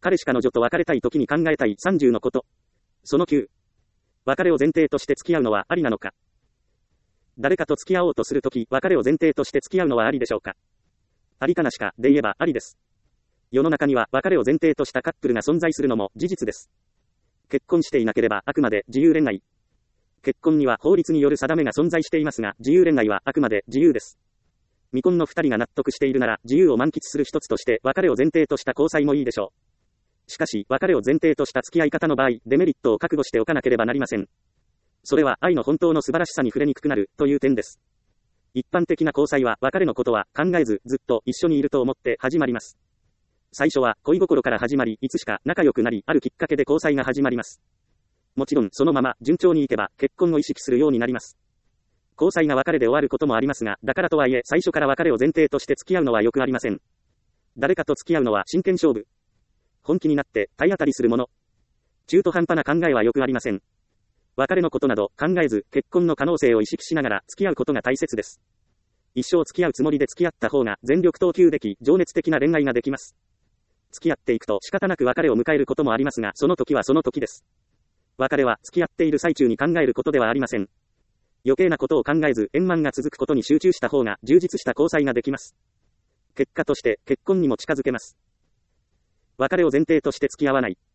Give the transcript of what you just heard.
彼氏彼女と別れたい時に考えたい30のこと。その9。別れを前提として付き合うのはありなのか。誰かと付き合おうとするとき、別れを前提として付き合うのはありでしょうか。ありかなしかで言えばありです。世の中には別れを前提としたカップルが存在するのも事実です。結婚していなければあくまで自由恋愛。結婚には法律による定めが存在していますが、自由恋愛はあくまで自由です。未婚の2人が納得しているなら、自由を満喫する一つとして別れを前提とした交際もいいでしょう。しかし、別れを前提とした付き合い方の場合、デメリットを覚悟しておかなければなりません。それは愛の本当の素晴らしさに触れにくくなるという点です。一般的な交際は別れのことは考えずずっと一緒にいると思って始まります。最初は恋心から始まり、いつしか仲良くなり、あるきっかけで交際が始まります。もちろんそのまま順調にいけば結婚を意識するようになります。交際が別れで終わることもありますが、だからとはいえ最初から別れを前提として付き合うのはよくありません。誰かと付き合うのは真剣勝負。本気になって体当たりするもの。中途半端な考えはよくありません。別れのことなど考えず、結婚の可能性を意識しながら付き合うことが大切です。一生付き合うつもりで付き合った方が全力投球でき、情熱的な恋愛ができます。付き合っていくと仕方なく別れを迎えることもありますが、その時はその時です。別れは付き合っている最中に考えることではありません。余計なことを考えず、円満が続くことに集中した方が充実した交際ができます。結果として結婚にも近づけます。別れを前提として付き合わない。